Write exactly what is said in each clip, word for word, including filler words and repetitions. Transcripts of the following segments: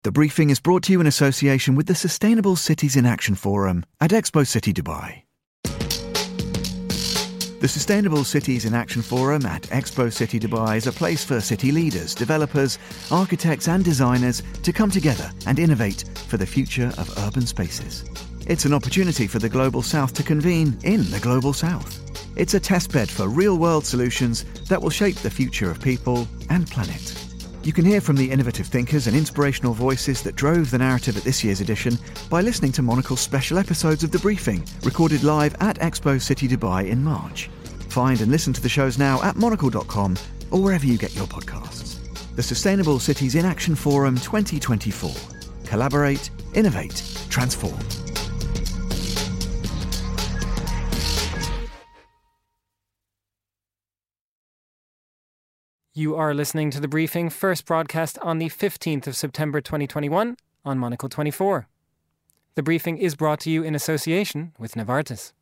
The briefing is brought to you in association with the Sustainable Cities in Action Forum at Expo City Dubai. The Sustainable Cities in Action Forum at Expo City Dubai is a place for city leaders, developers, architects and designers to come together and innovate for the future of urban spaces. It's an opportunity for the Global South to convene in the Global South. It's a testbed for real-world solutions that will shape the future of people and planet. You can hear from the innovative thinkers and inspirational voices that drove the narrative at this year's edition by listening to Monocle's special episodes of The Briefing, recorded live at Expo City Dubai in March. Find and listen to the shows now at monocle dot com or wherever you get your podcasts. The Sustainable Cities in Action Forum twenty twenty-four. Collaborate, innovate, transform. You are listening to The Briefing, first broadcast on the fifteenth of September twenty twenty-one on Monocle twenty-four. The Briefing is brought to you in association with Novartis.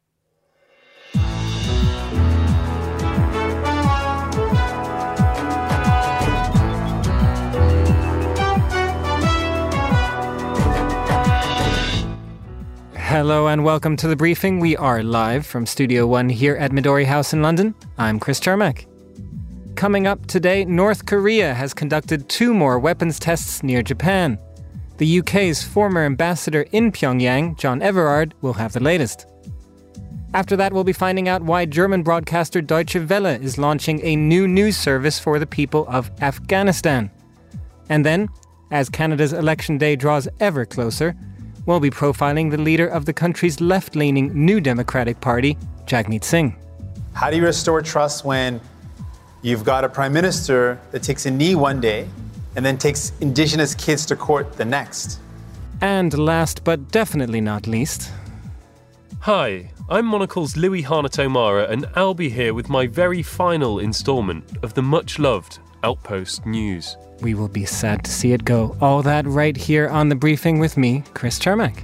Hello and welcome to The Briefing. We are live from Studio One here at Midori House in London. I'm Chris Chermak. Coming up today, North Korea has conducted two more weapons tests near Japan. The U K's former ambassador in Pyongyang, John Everard, will have the latest. After that, we'll be finding out why German broadcaster Deutsche Welle is launching a new news service for the people of Afghanistan. And then, as Canada's election day draws ever closer, we'll be profiling the leader of the country's left-leaning New Democratic Party, Jagmeet Singh. How do you restore trust when you've got a prime minister that takes a knee one day and then takes indigenous kids to court the next? And last but definitely not least... Hi, I'm Monocle's Louis Hanatomara, and I'll be here with my very final instalment of the much-loved Outpost News. We will be sad to see it go. All that right here on The Briefing with me, Chris Chermak.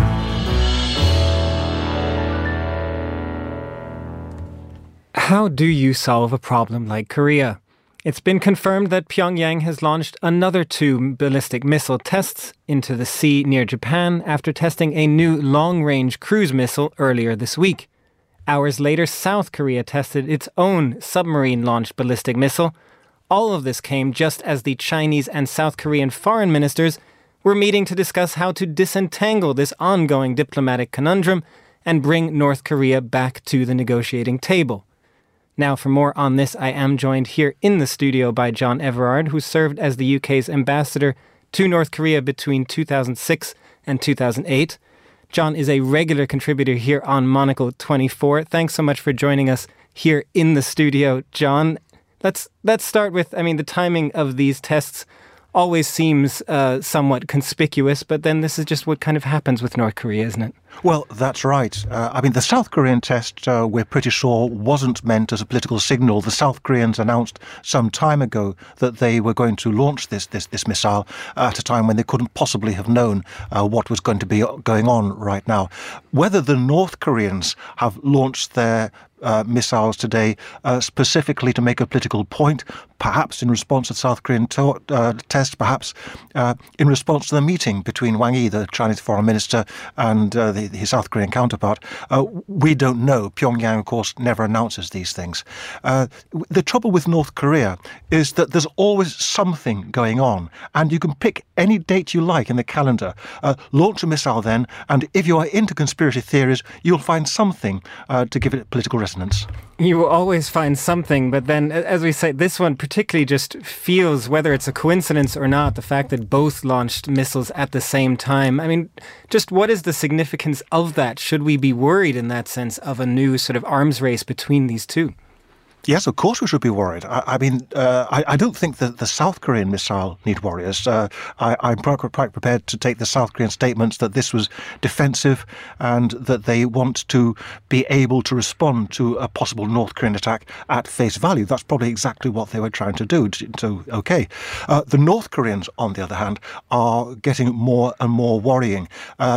How do you solve a problem like Korea? It's been confirmed that Pyongyang has launched another two ballistic missile tests into the sea near Japan after testing a new long-range cruise missile earlier this week. Hours later, South Korea tested its own submarine-launched ballistic missile. All of this came just as the Chinese and South Korean foreign ministers were meeting to discuss how to disentangle this ongoing diplomatic conundrum and bring North Korea back to the negotiating table. Now, for more on this, I am joined here in the studio by John Everard, who served as the U K's ambassador to North Korea between two thousand six and two thousand eight. John is a regular contributor here on Monocle twenty-four. Thanks so much for joining us here in the studio, John. Let's let's start with, I mean, the timing of these tests always seems uh, somewhat conspicuous, but then this is just what kind of happens with North Korea, isn't it? Well, that's right. Uh, I mean, the South Korean test, uh, we're pretty sure, wasn't meant as a political signal. The South Koreans announced some time ago that they were going to launch this this, this missile at a time when they couldn't possibly have known uh, what was going to be going on right now. Whether the North Koreans have launched their Uh, missiles today, uh, specifically to make a political point, perhaps in response to the South Korean to- uh, test, perhaps uh, in response to the meeting between Wang Yi, the Chinese foreign minister, and uh, the, his South Korean counterpart. Uh, we don't know. Pyongyang, of course, never announces these things. Uh, the trouble with North Korea is that there's always something going on, and you can pick any date you like in the calendar, uh, launch a missile then, and if you are into conspiracy theories, you'll find something uh, to give it political resonance. You will always find something, but then, as we say, this one particularly just feels, whether it's a coincidence or not, the fact that both launched missiles at the same time. I mean, just what is the significance of that? Should we be worried in that sense of a new sort of arms race between these two? Yes, of course we should be worried. I, I mean, uh, I, I don't think that the South Korean missile need worry us. Uh, I, I'm quite prepared to take the South Korean statements that this was defensive and that they want to be able to respond to a possible North Korean attack at face value. That's probably exactly what they were trying to do. So, okay. Uh, the North Koreans, on the other hand, are getting more and more worrying. Uh,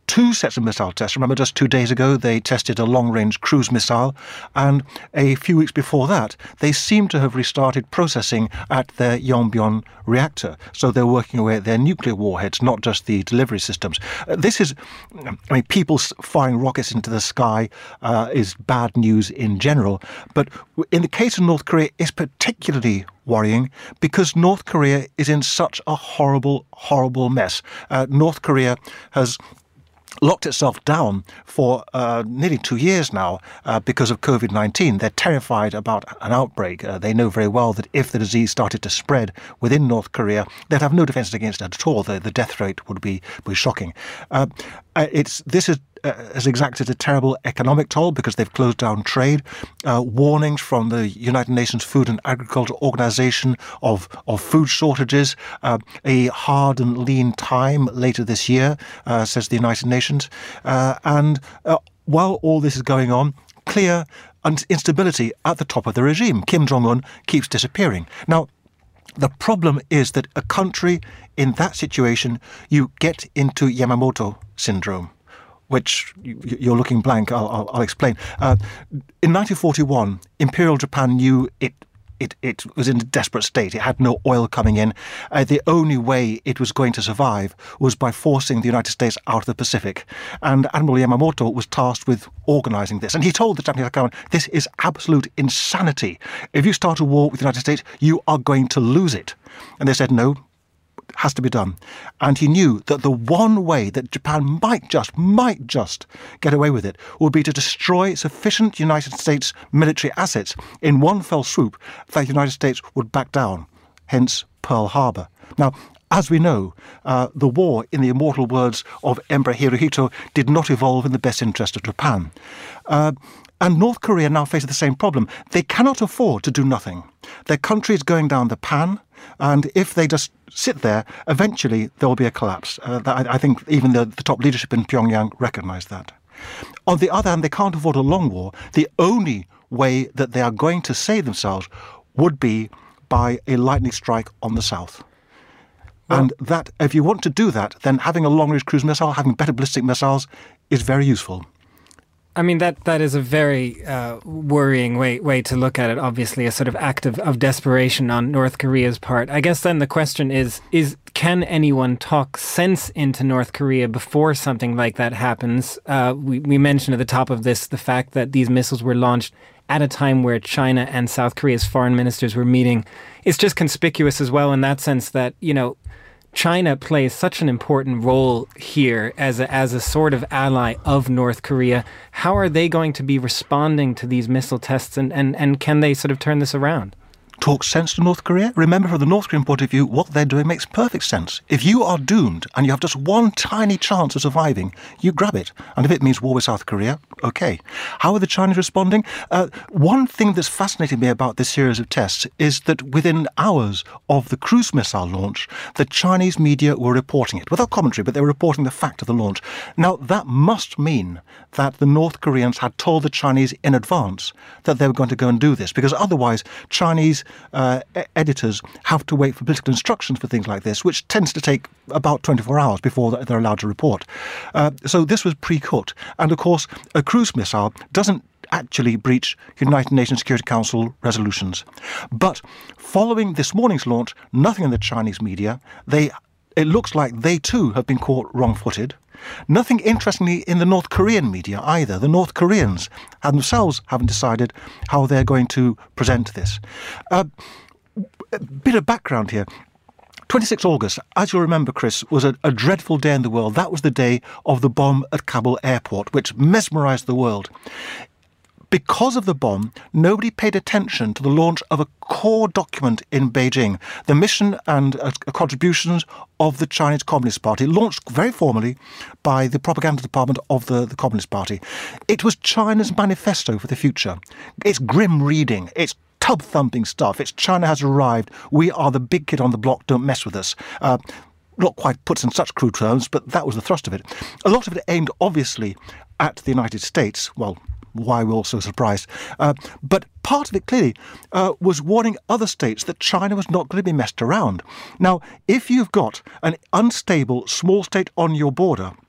two sets of missile tests. Remember, just two days ago, they tested a long-range cruise missile, and a few weeks before that, they seem to have restarted processing at their Yongbyon reactor. So they're working away at their nuclear warheads, not just the delivery systems. Uh, this is, I mean, people firing rockets into the sky uh, is bad news in general. But in the case of North Korea, it's particularly worrying because North Korea is in such a horrible, horrible mess. Uh, North Korea has locked itself down for uh, nearly two years now uh, because of COVID nineteen. They're terrified about an outbreak. Uh, they know very well that if the disease started to spread within North Korea, they'd have no defences against it at all. The, the death rate would be, be shocking. Uh, it's this is uh, has exacted a terrible economic toll because they've closed down trade. Uh, warnings from the United Nations Food and Agriculture Organization of, of food shortages, uh, a hard and lean time later this year, uh, says the United Nations. Uh, and uh, while all this is going on, clear instability at the top of the regime. Kim Jong-un keeps disappearing. Now, the problem is that a country in that situation, you get into Yamamoto syndrome, which you're looking blank. I'll, I'll, I'll explain. Uh, in nineteen forty-one, Imperial Japan knew it It, it was in a desperate state. It had no oil coming in. Uh, the only way it was going to survive was by forcing the United States out of the Pacific. And Admiral Yamamoto was tasked with organising this. And he told the Japanese government, this is absolute insanity. If you start a war with the United States, you are going to lose it. And they said, no, it has to be done. And he knew that the one way that Japan might just, might just get away with it would be to destroy sufficient United States military assets in one fell swoop that the United States would back down, hence Pearl Harbor. Now, as we know, uh, the war, in the immortal words of Emperor Hirohito, did not evolve in the best interest of Japan. Uh, And North Korea now faces the same problem. They cannot afford to do nothing. Their country is going down the pan, and if they just sit there, eventually there will be a collapse. Uh, I, I think even the, the top leadership in Pyongyang recognise that. On the other hand, they can't afford a long war. The only way that they are going to save themselves would be by a lightning strike on the south. Well, and that, if you want to do that, then having a long-range cruise missile, having better ballistic missiles, is very useful. I mean, that that is a very uh, worrying way way to look at it, obviously, a sort of act of, of desperation on North Korea's part. I guess then the question is, is can anyone talk sense into North Korea before something like that happens? Uh, we, we mentioned at the top of this the fact that these missiles were launched at a time where China and South Korea's foreign ministers were meeting. It's just conspicuous as well in that sense that, you know, China plays such an important role here as a, as a sort of ally of North Korea. How are they going to be responding to these missile tests, and, and, and can they sort of turn this around? Talk sense to North Korea? Remember, from the North Korean point of view, what they're doing makes perfect sense. If you are doomed and you have just one tiny chance of surviving, you grab it. And if it means war with South Korea, okay. How are the Chinese responding? Uh, one thing that's fascinated me about this series of tests is that within hours of the cruise missile launch, the Chinese media were reporting it, without commentary, but they were reporting the fact of the launch. Now, that must mean that the North Koreans had told the Chinese in advance that they were going to go and do this, because otherwise Chinese Uh, editors have to wait for political instructions for things like this, which tends to take about twenty-four hours before they're allowed to report. Uh, so this was pre-cooked. And of course, a cruise missile doesn't actually breach United Nations Security Council resolutions. But following this morning's launch, nothing in the Chinese media. They, it looks like they too have been caught wrong-footed. Nothing, interestingly, in the North Korean media either. The North Koreans have themselves haven't decided how they're going to present this. Uh, a bit of background here. twenty-sixth of August, as you'll remember, Chris, was a, a dreadful day in the world. That was the day of the bomb at Kabul airport, which mesmerised the world. Because of the bomb, nobody paid attention to the launch of a core document in Beijing, the mission and uh, contributions of the Chinese Communist Party, launched very formally by the propaganda department of the, the Communist Party. It was China's manifesto for the future. It's grim reading. It's tub-thumping stuff. It's China has arrived. We are the big kid on the block. Don't mess with us. Uh, not quite put in such crude terms, but that was the thrust of it. A lot of it aimed, obviously, at the United States. Well, why we're all so surprised. Uh, but part of it clearly uh, was warning other states that China was not going to be messed around. Now, if you've got an unstable small state on your border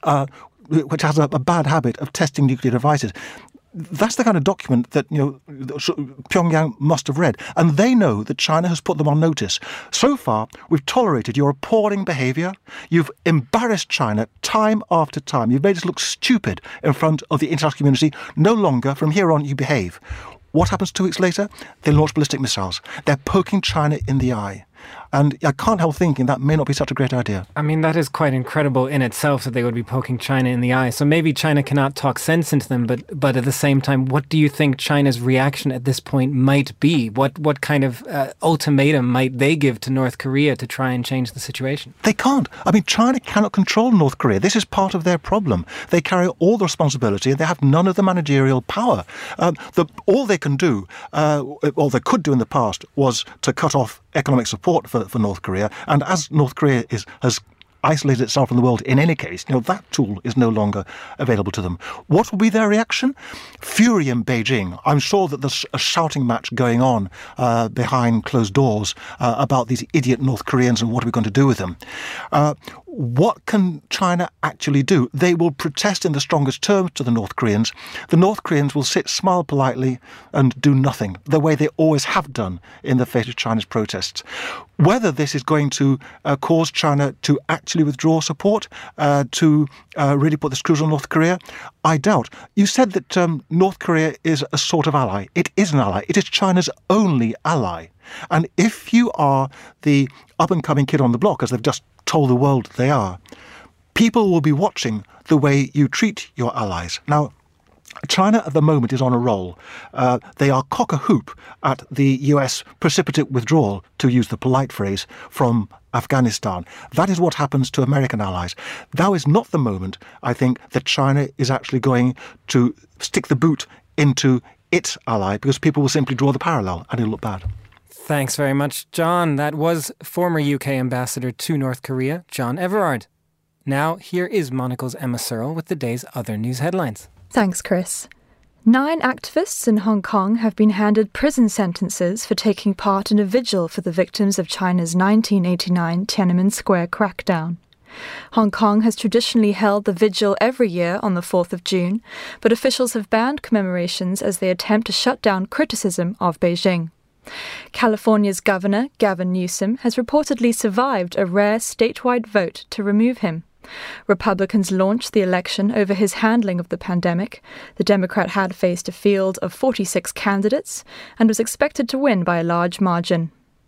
uh, which has a, a bad habit of testing nuclear devices. That's the kind of document that, you know, Pyongyang must have read. And they know that China has put them on notice. So far, we've tolerated your appalling behaviour. You've embarrassed China time after time. You've made us look stupid in front of the international community. No longer, from here on, you behave. What happens two weeks later? They launch ballistic missiles. They're poking China in the eye. And I can't help thinking that may not be such a great idea. I mean, that is quite incredible in itself that they would be poking China in the eye. So maybe China cannot talk sense into them, but but at the same time, what do you think China's reaction at this point might be? What what kind of uh, ultimatum might they give to North Korea to try and change the situation? They can't. I mean, China cannot control North Korea. This is part of their problem. They carry all the responsibility and they have none of the managerial power. Um, the, all they can do, uh, all they could do in the past, was to cut off economic support for, for North Korea. And as North Korea is has isolated itself from the world in any case, you know, that tool is no longer available to them. What will be their reaction? Fury in Beijing. I'm sure that there's a shouting match going on uh, behind closed doors uh, about these idiot North Koreans and what are we going to do with them. Uh, what can China actually do? They will protest in the strongest terms to the North Koreans. The North Koreans will sit, smile politely and do nothing, the way they always have done in the face of China's protests. Whether this is going to uh, cause China to actually withdraw support, uh, to uh, really put the screws on North Korea, I doubt. You said that um, North Korea is a sort of ally. It is an ally. It is China's only ally. And if you are the up-and-coming kid on the block, as they've just told the world they are, people will be watching the way you treat your allies. Now, China at the moment is on a roll. Uh, they are cock-a-hoop at the U S precipitate withdrawal, to use the polite phrase, from Afghanistan. That is what happens to American allies. Now is not the moment, I think, that China is actually going to stick the boot into its ally, because people will simply draw the parallel and it'll look bad. Thanks very much, John. That was former U K ambassador to North Korea, John Everard. Now, here is Monocle's Emma Searle with the day's other news headlines. Thanks, Chris. Nine activists in Hong Kong have been handed prison sentences for taking part in a vigil for the victims of China's nineteen eighty-nine Tiananmen Square crackdown. Hong Kong has traditionally held the vigil every year on the fourth of June, but officials have banned commemorations as they attempt to shut down criticism of Beijing. California's Governor, Gavin Newsom, has reportedly survived a rare statewide vote to remove him. Republicans launched the election over his handling of the pandemic. The Democrat had faced a field of forty-six candidates and was expected to win by a large margin.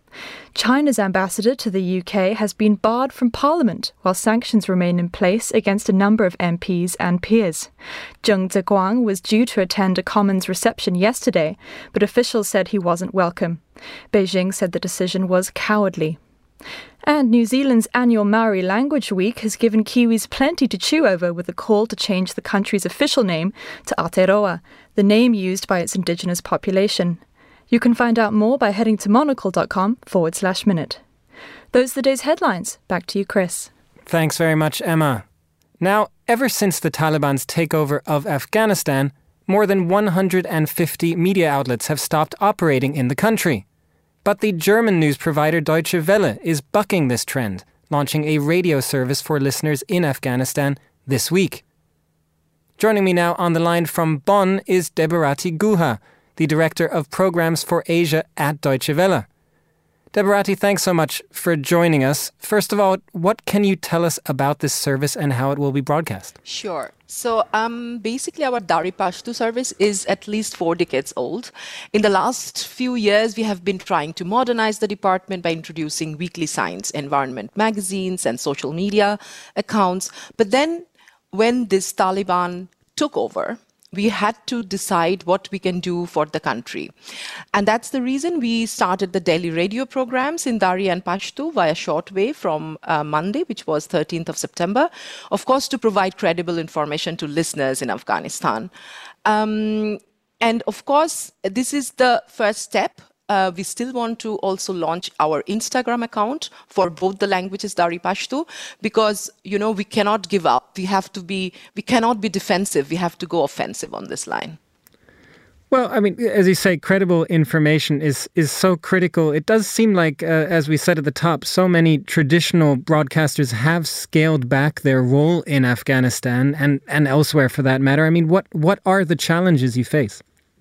China's ambassador to the U K has been barred from Parliament, while sanctions remain in place against a number of M Ps and peers. Zheng Ziguang was due to attend a Commons reception yesterday, but officials said he wasn't welcome. Beijing said the decision was cowardly. And New Zealand's annual Maori Language Week has given Kiwis plenty to chew over, with a call to change the country's official name to Aotearoa, the name used by its indigenous population. You can find out more by heading to monocle.com forward slash minute. Those are the day's headlines. Back to you, Chris. Thanks very much, Emma. Now, ever since the Taliban's takeover of Afghanistan, more than one hundred fifty media outlets have stopped operating in the country. But the German news provider Deutsche Welle is bucking this trend, launching a radio service for listeners in Afghanistan this week. Joining me now on the line from Bonn is Debarati Guha, the Director of Programs for Asia at Deutsche Welle. Debarati, thanks so much for joining us. First of all, what can you tell us about this service and how it will be broadcast? Sure. So um, basically our Dari Pashto service is at least four decades old. In the last few years, we have been trying to modernize the department by introducing weekly science, environment magazines and social media accounts. But then when this Taliban took over, we had to decide what we can do for the country. And that's the reason we started the daily radio programs in Dari and Pashto via shortwave from uh, Monday, which was thirteenth of September, of course, to provide credible information to listeners in Afghanistan. Um, and of course, this is the first step. Uh, we still want to also launch our Instagram account for both the languages, Dari Pashto, because, you know, we cannot give up. We have to be, we cannot be defensive. We have to go offensive on this line. Well, I mean, as you say, credible information is is so critical. It does seem like, uh, as we said at the top, so many traditional broadcasters have scaled back their role in Afghanistan and, and elsewhere for that matter. I mean, what, what are the challenges you face?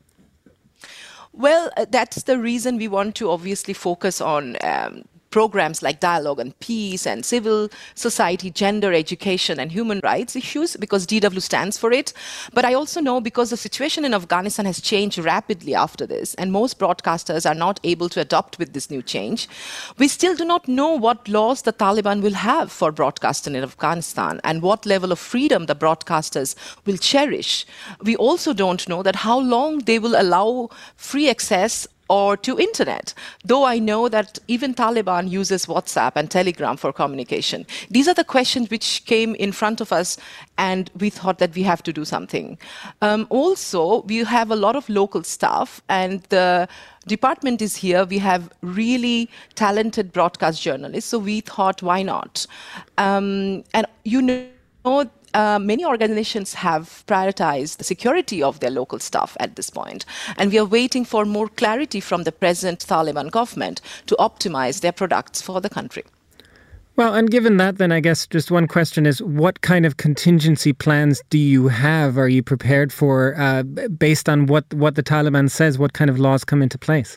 Well, uh, that's the reason we want to obviously focus on um, programs like Dialogue on Peace and civil society, gender, education and human rights issues, because D W stands for it. But I also know because the situation in Afghanistan has changed rapidly after this, and most broadcasters are not able to adopt with this new change. We still do not know what laws the Taliban will have for broadcasting in Afghanistan and what level of freedom the broadcasters will cherish. We also don't know that how long they will allow free access or to internet, though I know that even Taliban uses WhatsApp and Telegram for communication. These are the questions which came in front of us, and we thought that we have to do something. Um, also, we have a lot of local staff, and the department is here. We have really talented broadcast journalists, so we thought, why not? Um, and you know, Uh, many organizations have prioritized the security of their local staff at this point, and we are waiting for more clarity from the present Taliban government to optimize their products for the country. Well, and given that, then I guess just one question is, what kind of contingency plans do you have? Are you prepared for, uh, based on what, what the Taliban says, what kind of laws come into place?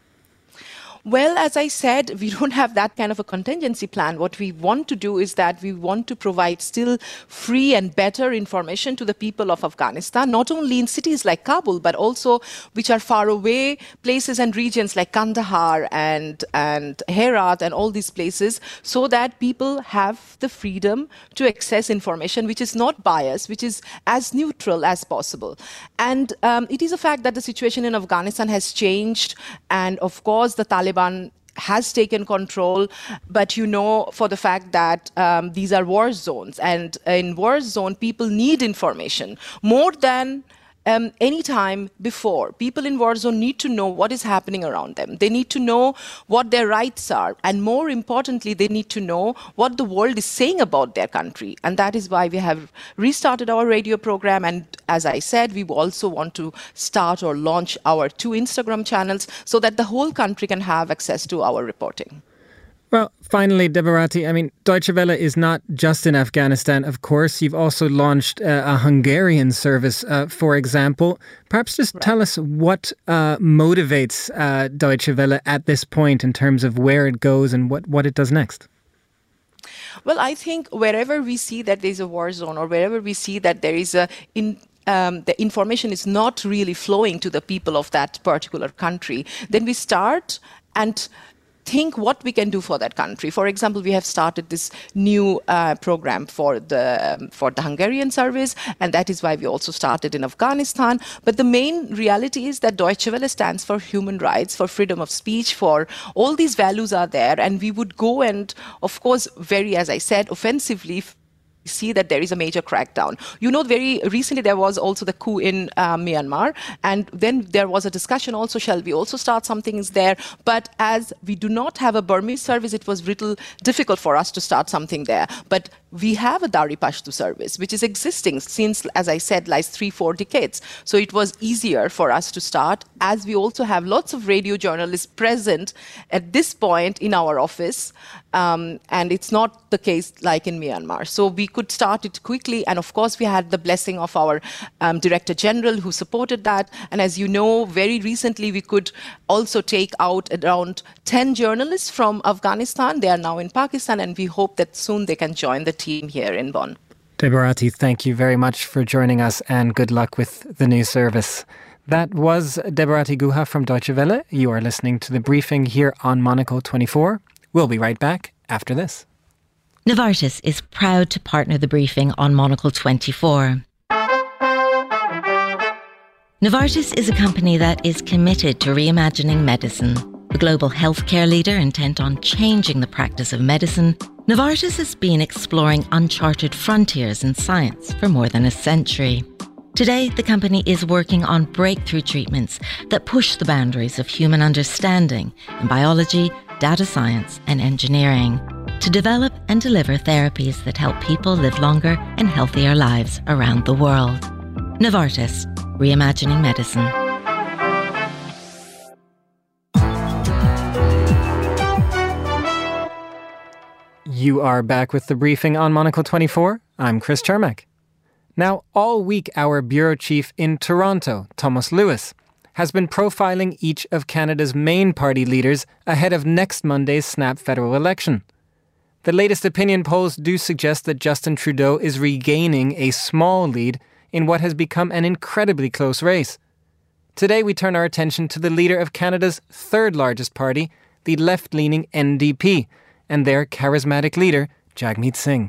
Well, as I said, we don't have that kind of a contingency plan. What we want to do is that we want to provide still free and better information to the people of Afghanistan, not only in cities like Kabul, but also which are far away places and regions like Kandahar and, and Herat and all these places, so that people have the freedom to access information which is not biased, which is as neutral as possible. And um, it is a fact that the situation in Afghanistan has changed, and of course the Taliban has taken control, but you know for the fact that um, these are war zones, and in war zone people need information more than um, any time before. People in war zone need to know what is happening around them. They need to know what their rights are, and more importantly, they need to know what the world is saying about their country. And that is why we have restarted our radio program, and as I said, we also want to start or launch our two Instagram channels so that the whole country can have access to our reporting. Well, finally, Debarati, I mean, Deutsche Welle is not just in Afghanistan, of course. You've also launched uh, a Hungarian service, uh, for example. Perhaps just right. tell us what uh, motivates uh, Deutsche Welle at this point in terms of where it goes and what, what it does next. Well, I think wherever we see that there's a war zone, or wherever we see that there is a in Um, the information is not really flowing to the people of that particular country, then we start and think what we can do for that country. For example, we have started this new uh, program for the um, for the Hungarian service, and that is why we also started in Afghanistan. But the main reality is that Deutsche Welle stands for human rights, for freedom of speech, for all these values are there, and we would go and, of course, very, as I said, offensively see that there is a major crackdown. You know, very recently there was also the coup in uh, Myanmar, and then there was a discussion also, shall we also start something is there? But as we do not have a Burmese service, it was little difficult for us to start something there. But we have a Dari Pashto service, which is existing since, as I said, like three, four decades. So it was easier for us to start, as we also have lots of radio journalists present at this point in our office. Um, and it's not the case like in Myanmar. So we could start it quickly. And of course, we had the blessing of our um, Director General who supported that. And as you know, very recently, we could also take out around ten journalists from Afghanistan. They are now in Pakistan, and we hope that soon they can join the team here in Bonn. Debarati, thank you very much for joining us, and good luck with the new service. That was Debarati Guha from Deutsche Welle. You are listening to The Briefing here on Monocle twenty-four. We'll be right back after this. Novartis is proud to partner The Briefing on Monocle twenty-four. Novartis is a company that is committed to reimagining medicine. A global healthcare leader intent on changing the practice of medicine, Novartis has been exploring uncharted frontiers in science for more than a century. Today, the company is working on breakthrough treatments that push the boundaries of human understanding in biology, data science, and engineering to develop and deliver therapies that help people live longer and healthier lives around the world. Novartis, reimagining medicine. You are back with the briefing on Monocle twenty-four. I'm Chris Chermak. Now, all week, our bureau chief in Toronto, Thomas Lewis, has been profiling each of Canada's main party leaders ahead of next Monday's snap federal election. The latest opinion polls do suggest that Justin Trudeau is regaining a small lead in what has become an incredibly close race. Today, we turn our attention to the leader of Canada's third largest party, the left-leaning N D P, and their charismatic leader, Jagmeet Singh.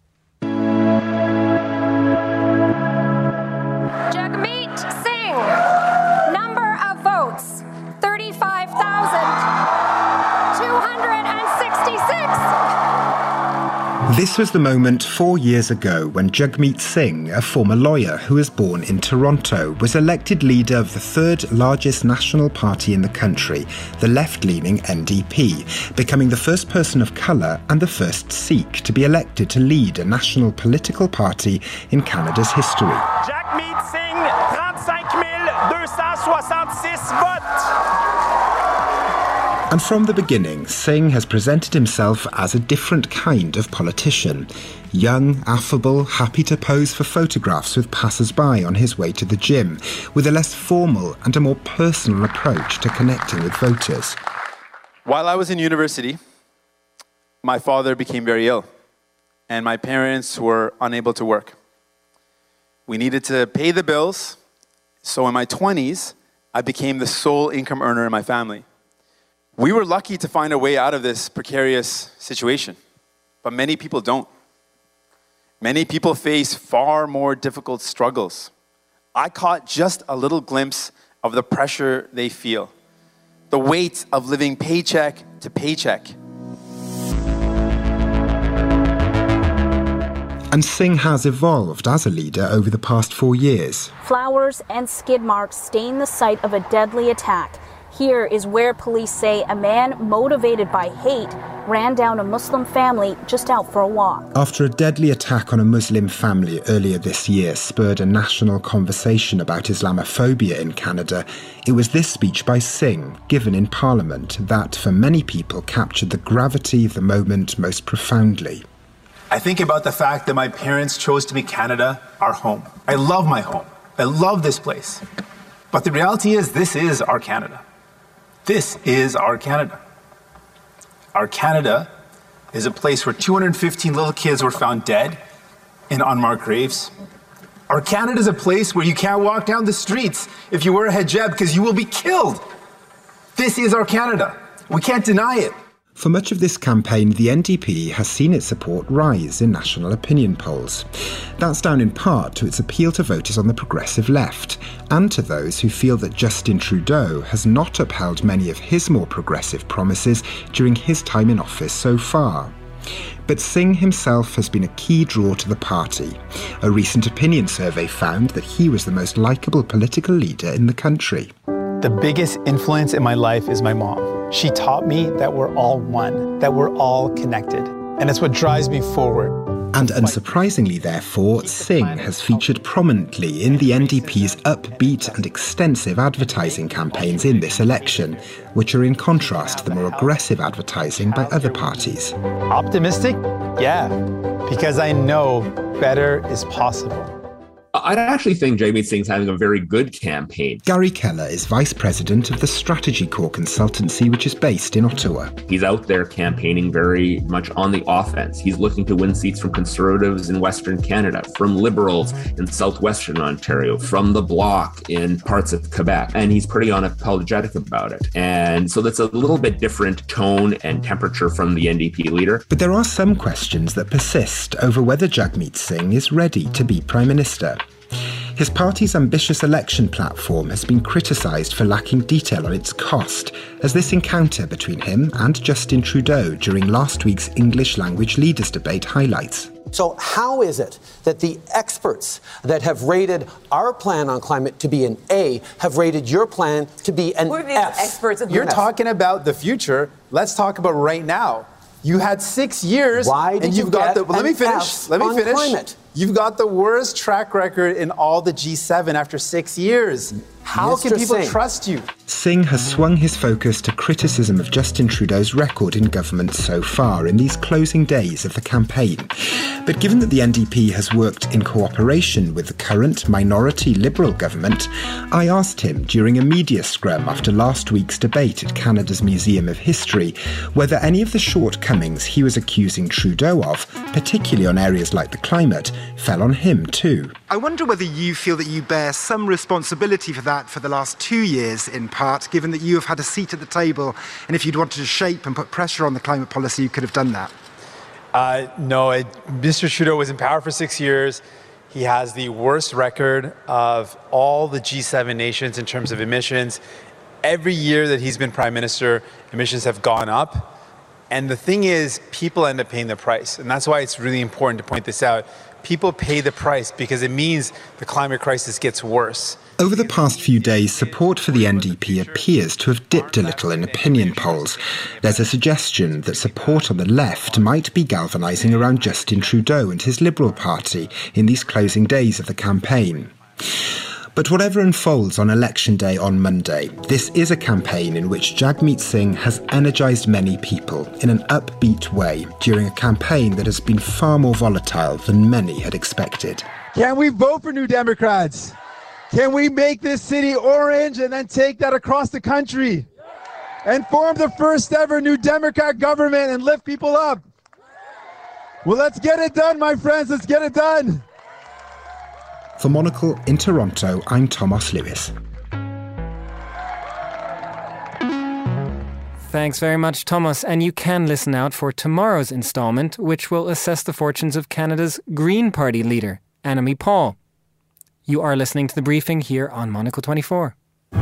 Jagmeet Singh, number of votes, thirty-five thousand two hundred sixty-six. This was the moment four years ago when Jagmeet Singh, a former lawyer who was born in Toronto, was elected leader of the third largest national party in the country, the left-leaning N D P, becoming the first person of colour and the first Sikh to be elected to lead a national political party in Canada's history. Jagmeet Singh, thirty-five mille two hundred sixty-six votes. And from the beginning, Singh has presented himself as a different kind of politician. Young, affable, happy to pose for photographs with passers-by on his way to the gym, with a less formal and a more personal approach to connecting with voters. While I was in university, my father became very ill, and my parents were unable to work. We needed to pay the bills, so in my twenties, I became the sole income earner in my family. We were lucky to find a way out of this precarious situation, but many people don't. Many people face far more difficult struggles. I caught just a little glimpse of the pressure they feel, the weight of living paycheck to paycheck. And Singh has evolved as a leader over the past four years. Flowers and skid marks stain the site of a deadly attack. Here is where police say a man motivated by hate ran down a Muslim family just out for a walk. After a deadly attack on a Muslim family earlier this year spurred a national conversation about Islamophobia in Canada, it was this speech by Singh, given in Parliament, that for many people captured the gravity of the moment most profoundly. I think about the fact that my parents chose to make Canada our home. I love my home. I love this place. But the reality is, this is our Canada. This is our Canada. Our Canada is a place where two hundred fifteen little kids were found dead in unmarked graves. Our Canada is a place where you can't walk down the streets if you wear a hijab because you will be killed. This is our Canada. We can't deny it. For much of this campaign, the N D P has seen its support rise in national opinion polls. That's down in part to its appeal to voters on the progressive left, and to those who feel that Justin Trudeau has not upheld many of his more progressive promises during his time in office so far. But Singh himself has been a key draw to the party. A recent opinion survey found that he was the most likeable political leader in the country. The biggest influence in my life is my mom. She taught me that we're all one, that we're all connected. And it's what drives me forward. And unsurprisingly, therefore, Singh has featured prominently in the N D P's upbeat and extensive advertising campaigns in this election, which are in contrast to the more aggressive advertising by other parties. Optimistic? Yeah, because I know better is possible. I actually think Jagmeet Singh's having a very good campaign. Gary Keller is Vice President of the Strategy Corps consultancy, which is based in Ottawa. He's out there campaigning very much on the offense. He's looking to win seats from Conservatives in Western Canada, from Liberals in Southwestern Ontario, from the Bloc in parts of Quebec, and he's pretty unapologetic about it. And so that's a little bit different tone and temperature from the N D P leader. But there are some questions that persist over whether Jagmeet Singh is ready to be Prime Minister. His party's ambitious election platform has been criticised for lacking detail on its cost, as this encounter between him and Justin Trudeau during last week's English language leaders debate highlights. So how is it that the experts that have rated our plan on climate to be an A have rated your plan to be an We're F? Experts You're F. talking about the future. Let's talk about right now. You had six years, Why did and you you've got get the. Let me an finish. F Let me on finish. climate? You've got the worst track record in all the G seven after six years. How Mister can people Singh. trust you? Singh has swung his focus to criticism of Justin Trudeau's record in government so far in these closing days of the campaign. But given that the N D P has worked in cooperation with the current minority Liberal government, I asked him during a media scrum after last week's debate at Canada's Museum of History whether any of the shortcomings he was accusing Trudeau of, particularly on areas like the climate, fell on him too. I wonder whether you feel that you bear some responsibility for that for the last two years, in part, given that you have had a seat at the table, and if you'd wanted to shape and put pressure on the climate policy, you could have done that. Uh, no, it, Mister Trudeau was in power for six years. He has the worst record of all the G seven nations in terms of emissions. Every year that he's been prime minister, emissions have gone up. And the thing is, people end up paying the price. And that's why it's really important to point this out. People pay the price because it means the climate crisis gets worse. Over the past few days, support for the N D P appears to have dipped a little in opinion polls. There's a suggestion that support on the left might be galvanising around Justin Trudeau and his Liberal Party in these closing days of the campaign. But whatever unfolds on Election Day on Monday, this is a campaign in which Jagmeet Singh has energised many people in an upbeat way during a campaign that has been far more volatile than many had expected. Can we vote for New Democrats? Can we make this city orange and then take that across the country and form the first ever New Democrat government and lift people up? Well, let's get it done, my friends. Let's get it done. For Monocle in Toronto, I'm Thomas Lewis. Thanks very much, Thomas. And you can listen out for tomorrow's instalment, which will assess the fortunes of Canada's Green Party leader, Annamie Paul. You are listening to The Briefing here on Monocle twenty-four.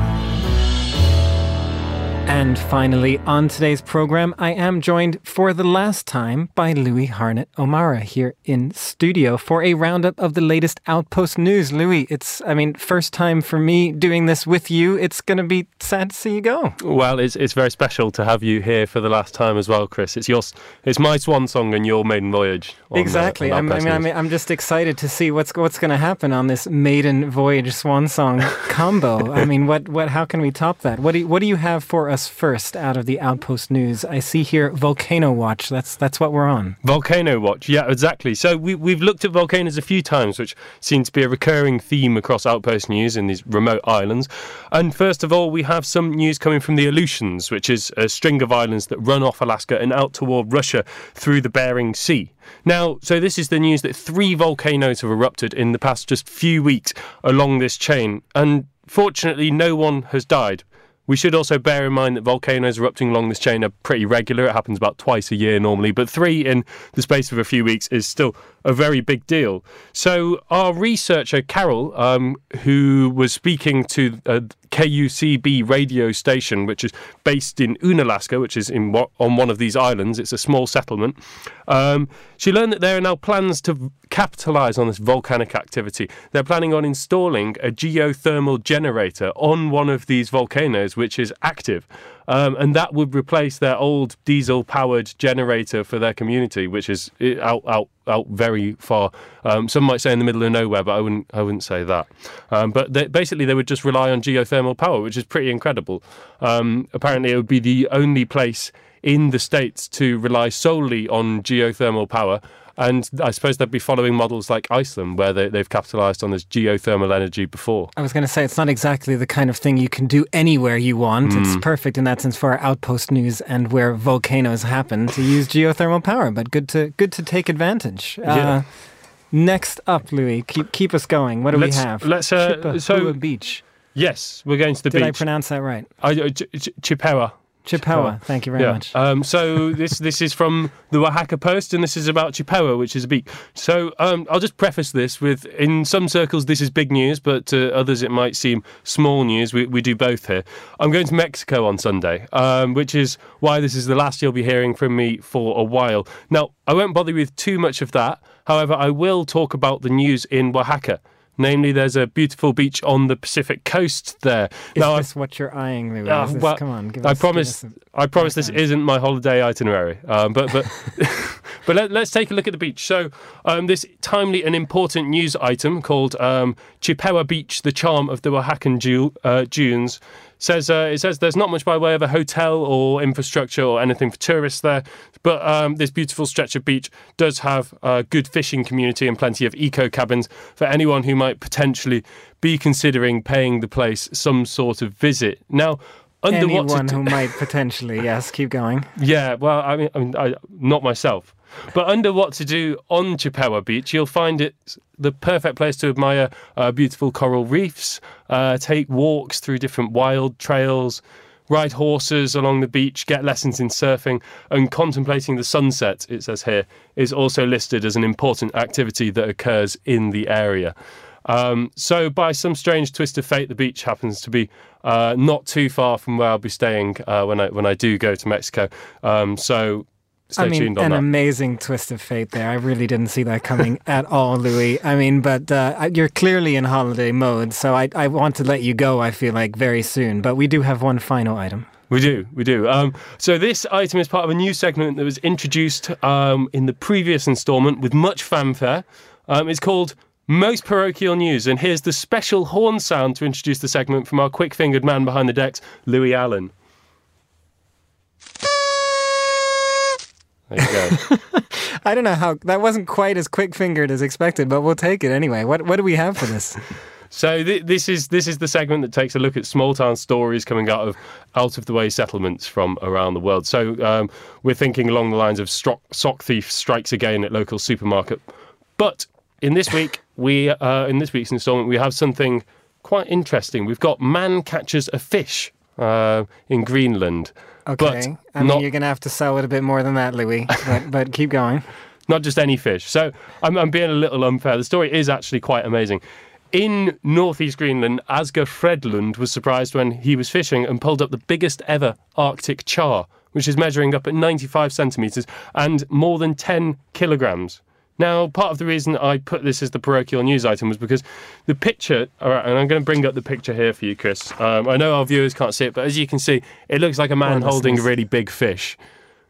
And finally, on today's programme, I am joined for the last time by Louis Harnett-O'Mara here in studio for a roundup of the latest Outpost news. Louis, it's, I mean, first time for me doing this with you. It's going to be sad to see you go. Well, it's it's very special to have you here for the last time as well, Chris. It's your, it's my swan song and your maiden voyage. On, exactly. Uh, I'm, I mean, I'm, I'm just excited to see what's what's going to happen on this maiden voyage swan song combo. I mean, what what? How can we top that? What do you, what do you have for us first out of the Outpost news? I see here Volcano Watch. That's that's what we're on. Volcano Watch, yeah, exactly. So we, we've looked at volcanoes a few times, which seems to be a recurring theme across Outpost news in these remote islands. And first of all, we have some news coming from the Aleutians, which is a string of islands that run off Alaska and out toward Russia through the Bering Sea. Now, so this is the news that three volcanoes have erupted in the past just few weeks along this chain, and fortunately no one has died. We should also bear in mind that volcanoes erupting along this chain are pretty regular. It happens about twice a year normally, but three in the space of a few weeks is still a very big deal. So our researcher, Carol, um, who was speaking to a K U C B radio station, which is based in Unalaska, which is in on one of these islands. It's a small settlement. Um, she learned that there are now plans to capitalise on this volcanic activity. They're planning on installing a geothermal generator on one of these volcanoes, which is active. Um, and that would replace their old diesel-powered generator for their community, which is out, out, out very far. Um, some might say in the middle of nowhere, but I wouldn't, I wouldn't say that. Um, but they, basically, they would just rely on geothermal power, which is pretty incredible. Um, apparently, it would be the only place in the States to rely solely on geothermal power. And I suppose they'd be following models like Iceland, where they, they've capitalised on this geothermal energy before. I was going to say, it's not exactly the kind of thing you can do anywhere you want. Mm. It's perfect in that sense for our Outpost news and where volcanoes happen to use geothermal power, but good to good to take advantage. Yeah. Uh, next up, Louis, keep keep us going. What do let's, we have? Let's uh, Chippewa so Beach. Yes, we're going to the Did beach. Did I pronounce that right? I, uh, Ch- Ch- Chippewa. Chippewa, thank you very yeah. much. Um, so this this is from the Oaxaca Post, and this is about Chippewa, which is a beach. So um, I'll just preface this with, in some circles this is big news, but to others it might seem small news. We, we do both here. I'm going to Mexico on Sunday, um, which is why this is the last you'll be hearing from me for a while. Now, I won't bother you with too much of that. However, I will talk about the news in Oaxaca. Namely, there's a beautiful beach on the Pacific coast there. Is now, this what you're eyeing, Louis? Uh, this, well, come on, give I us, promise. give us I promise this isn't my holiday itinerary. Um, but but But let, let's take a look at the beach. So um, this timely and important news item called um, Chippewa Beach, the charm of the Oaxacan Ju- uh, dunes, says uh, it says there's not much by way of a hotel or infrastructure or anything for tourists there, but um, this beautiful stretch of beach does have a good fishing community and plenty of eco cabins for anyone who might potentially be considering paying the place some sort of visit. Now, under anyone what to who might potentially, yes, keep going. Yeah, well, I mean, I mean, I, not myself. But under what to do on Chippewa Beach, you'll find it the perfect place to admire uh, beautiful coral reefs, uh, take walks through different wild trails, ride horses along the beach, get lessons in surfing, and contemplating the sunset, it says here, is also listed as an important activity that occurs in the area. Um, so by some strange twist of fate, the beach happens to be uh, not too far from where I'll be staying uh, when I when I do go to Mexico. Um, so stay I mean, tuned on an that. amazing twist of fate there. I really didn't see that coming at all, Louis. I mean, but uh, you're clearly in holiday mode, so I, I want to let you go, I feel like, very soon. But we do have one final item. We do, we do. Um, so this item is part of a new segment that was introduced um, in the previous instalment with much fanfare. Um, it's called Most Parochial News, and here's the special horn sound to introduce the segment from our quick-fingered man behind the decks, Louis Allen. There you go. I don't know how, that wasn't quite as quick-fingered as expected, but we'll take it anyway. What what do we have for this? So th- this is this is the segment that takes a look at small-town stories coming out of out-of-the-way settlements from around the world. So um, we're thinking along the lines of stock, sock thief strikes again at local supermarket. But in this week, we uh, in this week's instalment, we have something quite interesting. We've got man catches a fish uh, in Greenland. Okay, but I mean, not, you're going to have to sell it a bit more than that, Louis, but, but keep going. Not just any fish. So I'm, I'm being a little unfair. The story is actually quite amazing. In northeast Greenland, Asger Fredlund was surprised when he was fishing and pulled up the biggest ever Arctic char, which is measuring up at ninety-five centimetres and more than ten kilograms. Now, part of the reason I put this as the parochial news item was because the picture, all right, and I'm going to bring up the picture here for you, Chris. Um, I know our viewers can't see it, but as you can see, it looks like a man holding a really big fish.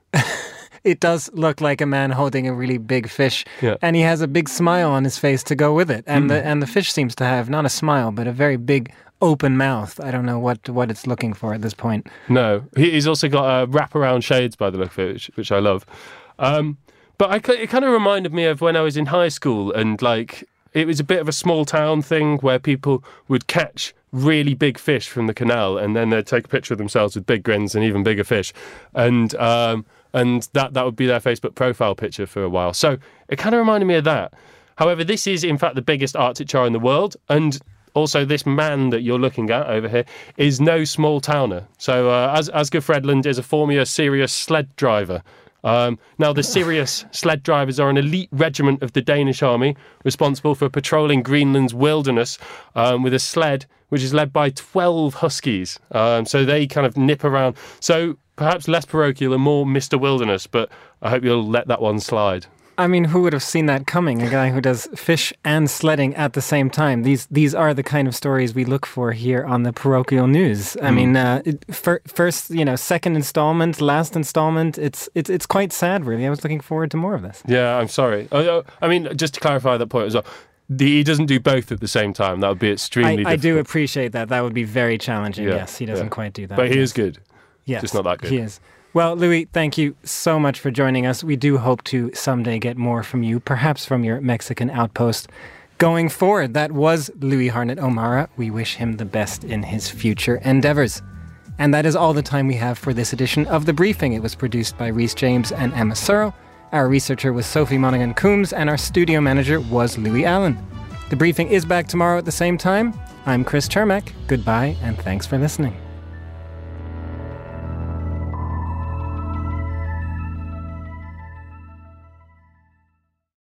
It does look like a man holding a really big fish, yeah. and he has a big smile on his face to go with it. And mm. the and the fish seems to have not a smile, but a very big open mouth. I don't know what, what it's looking for at this point. No, he's also got uh, wraparound shades by the look of it, which, which I love. Um, But I, it kind of reminded me of when I was in high school, and like it was a bit of a small town thing where people would catch really big fish from the canal, and then they'd take a picture of themselves with big grins and even bigger fish, and um, and that that would be their Facebook profile picture for a while. So it kind of reminded me of that. However, this is in fact the biggest Arctic char in the world, and also this man that you're looking at over here is no small towner. So uh, As- Asger Fredlund is a former serious sled driver. Um, now, the Sirius sled drivers are an elite regiment of the Danish army responsible for patrolling Greenland's wilderness um, with a sled which is led by twelve huskies. Um, so they kind of nip around. So perhaps less parochial and more Mister Wilderness, but I hope you'll let that one slide. I mean, who would have seen that coming? A guy who does fish and sledding at the same time. These these are the kind of stories we look for here on the Parochial News. I mm. mean, uh, it, fir- first, you know, second installment, last installment. It's it's it's quite sad, really. I was looking forward to more of this. Yeah, I'm sorry. I, I mean, just to clarify that point as well, the, he doesn't do both at the same time. That would be extremely I, difficult. I do appreciate that. That would be very challenging. Yeah, yes, he doesn't yeah. quite do that. But he yes. is good. Yes, just not that good. He is. Well, Louis, thank you so much for joining us. We do hope to someday get more from you, perhaps from your Mexican outpost. Going forward, that was Louis Harnett O'Mara. We wish him the best in his future endeavors. And that is all the time we have for this edition of The Briefing. It was produced by Rhys James and Emma Searle. Our researcher was Sophie Monaghan-Coombs, and our studio manager was Louis Allen. The Briefing is back tomorrow at the same time. I'm Chris Chermak. Goodbye, and thanks for listening.